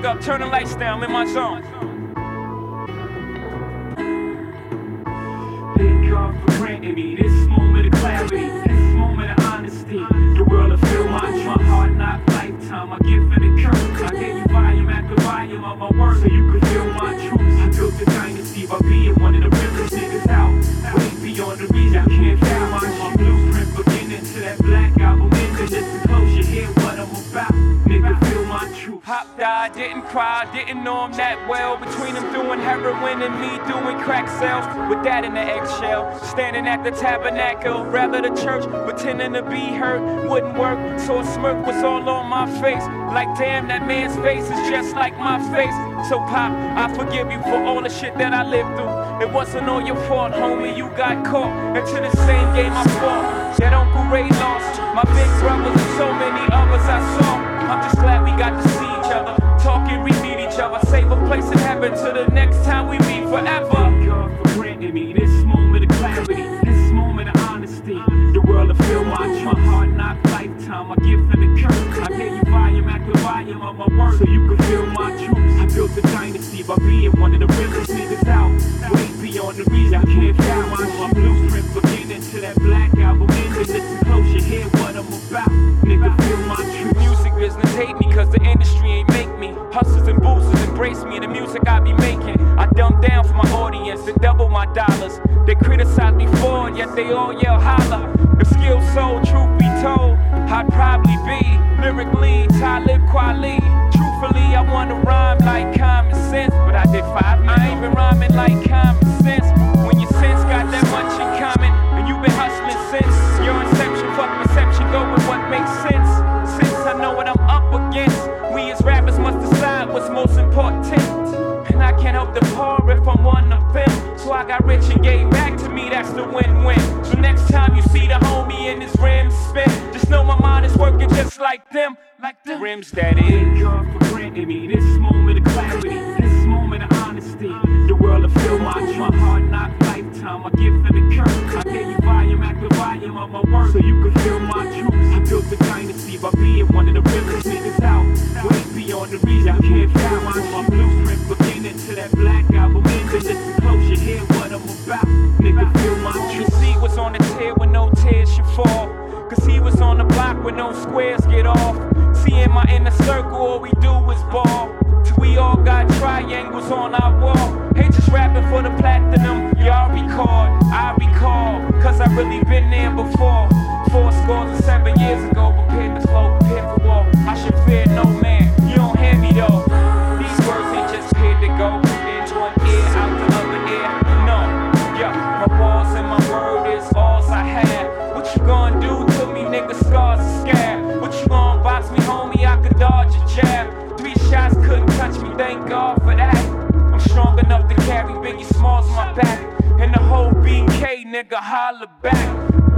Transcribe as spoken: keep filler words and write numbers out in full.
up, turn the lights down, I'm in my zone. Thank God for granting me this moment of clarity, this moment of honesty. The world will feel my truth, my hard knock lifetime, my gift and a curse. I gave you volume after volume of my words so you could feel my truth. I built a dynasty by being one of the realest niggas out. Way beyond the reason you can't feel my, my blueprint beginning to that black album ending. Listen close, you hear what I'm about. Nigga, feel my truth. Pop died, didn't cry, didn't know him that well. Between him doing heroin and me doing crack sales. With that in the eggshell, standing at the tabernacle. Rather the church, pretending to be hurt, wouldn't work. So a smirk was all on my face. Like damn, that man's face is just like my face. So Pop, I forgive you for all the shit that I lived through. It wasn't all your fault, homie, you got caught into the same game I fought. That Uncle Ray lost, my big brothers and so many others I saw. I'm just glad we got to see each other, talk and re-meet each other. Save a place in heaven till the next time we meet forever. Thank God for granting me this moment of clarity, this moment of honesty. The world will feel my truth, my hard knock lifetime, my gift and a curse. I gave you volume after volume of my words so you could feel my truth. I built a dynasty by being one of the realest niggas out. Way beyond the reason you can't feel my, my blueprint beginning to that black album ending. Listen close, you hear what I'm about. Nigga, feel my truth. Music business hate me cause the industry ain't make me. Hustlers and boosters embrace me, the music I be making. I dumb down for my audience and double my dollars. They criticize me for it, yet they all yell holla. If skill sold, truth be told, I'd probably be lyrically Talib Kweli. Truthfully, I wanna rhyme like common sense, but I did five minutes. I ain't been rhyming like common sense. When your sense got that much in common, and you've been hustling since your inception, fuck perception, go with what makes sense. Since I know what I'm up against, we as rappers must decide what's most important. And I can't help the poor if I'm one of them. So I got rich and gave back to me, that's the win-win. So next time you see the homie in his rims spin, just know my mind is working just like them, like the rims that is. Thank God for granting me this moment of clarity, this moment of honesty. The world will feel my truth, my hard knock lifetime, my gift and a curse. I gave you volume after volume of my words so you could feel my truth. I built a dynasty by being one of the realest niggas out. Way beyond the reason you can't feel my, my blueprint beginning to that black album ending. Listen close, you hear what I'm about. Nigga, feel my truth. You see what's on the tear when no tears should fall. Cause he was on the block when no squares get off. See in my inner circle, all we do is ball. Till we all got triangles on our wall. Ain't just rapping for the platinum, y'all record, I recall. Cause I really been there before. Four scores and seven years ago, prepared to flow, prepared for war. I should fear no man, you don't hear me though. These words ain't just prepared to go in one ear, out the other ear. No, yeah, my balls and my word is all I have. What you gonna do to me, nigga? Scars are scared. What you gonna box me, homie? I could dodge a jab. Three shots couldn't touch me, thank God for that. I'm strong enough to carry Biggie Smalls on my back. And the whole B K, nigga, holla back.